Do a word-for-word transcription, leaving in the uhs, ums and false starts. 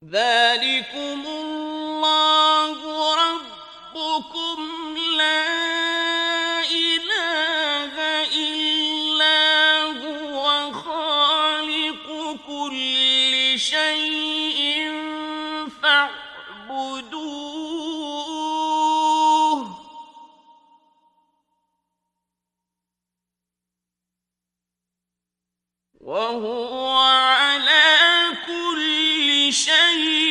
ذلكم الله ربكم لا إله إلا هو خالق كل شيء فاعبدوه وهو على كل شيء